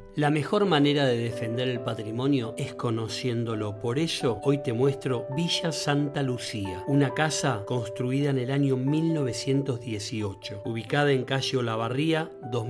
La mejor manera de defender el patrimonio es conociéndolo. Por eso hoy te muestro Villa Santa Lucía, una casa construida en el año 1918, ubicada en calle Olavarría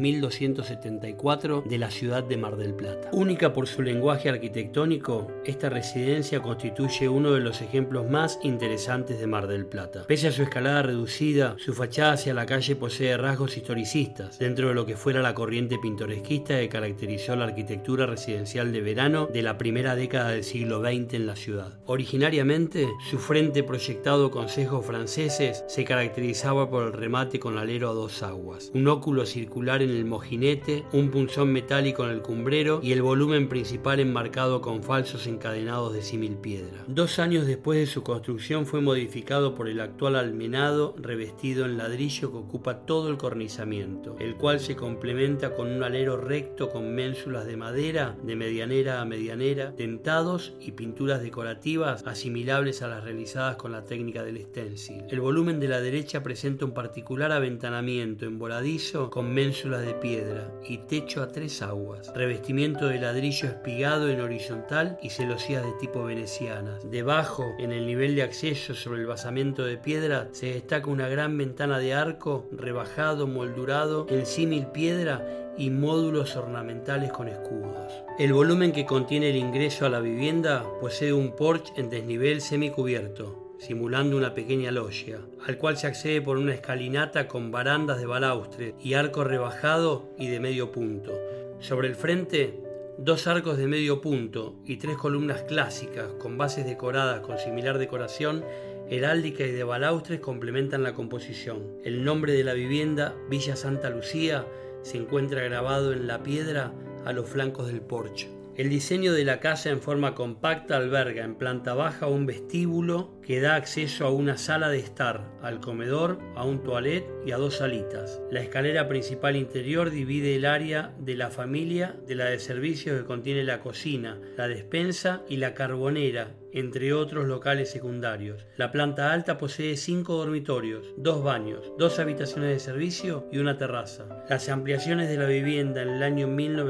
2274 de la ciudad de Mar del Plata. Única por su lenguaje arquitectónico, esta residencia constituye uno de los ejemplos más interesantes de Mar del Plata. Pese a su escalada reducida, su fachada hacia la calle posee rasgos historicistas, dentro de lo que fuera la corriente pintoresquista que caracterizó la arquitectura residencial de verano de la primera década del siglo XX en la ciudad. Originariamente, su frente proyectado con sesgos franceses se caracterizaba por el remate con alero a dos aguas, un óculo circular en el mojinete, un punzón metálico en el cumbrero y el volumen principal enmarcado con falsos encadenados de símil piedra. 2 años después de su construcción fue modificado por el actual almenado revestido en ladrillo que ocupa todo el cornizamiento, el cual se complementa con un alero recto con ménsulas de madera de medianera a medianera, dentados y pinturas decorativas asimilables a las realizadas con la técnica del stencil. El volumen de la derecha presenta un particular aventanamiento en voladizo con ménsulas de piedra y techo a 3 aguas, revestimiento de ladrillo espigado en horizontal y celosías de tipo venecianas. Debajo, en el nivel de acceso sobre el basamento de piedra, se destaca una gran ventana de arco rebajado, moldurado en símil piedra y módulos ornamentales con escudos. El volumen que contiene el ingreso a la vivienda posee un porche en desnivel semicubierto, simulando una pequeña loggia, al cual se accede por una escalinata con barandas de balaustre y arco rebajado y de medio punto. Sobre el frente, 2 arcos de medio punto y 3 columnas clásicas con bases decoradas con similar decoración heráldica y de balaustres complementan la composición. El nombre de la vivienda, Villa Santa Lucía, se encuentra grabado en la piedra a los flancos del porche. El diseño de la casa en forma compacta alberga en planta baja un vestíbulo que da acceso a una sala de estar, al comedor, a un toilet y a 2 salitas. La escalera principal interior divide el área de la familia de la de servicios que contiene la cocina, la despensa y la carbonera, entre otros locales secundarios. La planta alta posee 5 dormitorios, 2 baños, 2 habitaciones de servicio y una terraza. Las ampliaciones de la vivienda en el año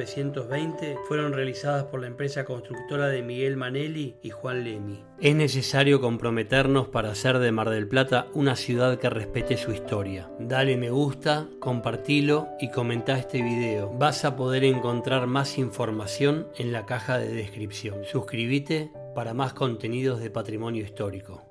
1920 fueron realizadas por la empresa constructora de Miguel Manelli y Juan Lemi. Es necesario comprometernos para hacer de Mar del Plata una ciudad que respete su historia. Dale me gusta, compartilo y comenta este video. Vas a poder encontrar más información en la caja de descripción. Suscríbete para más contenidos de patrimonio histórico.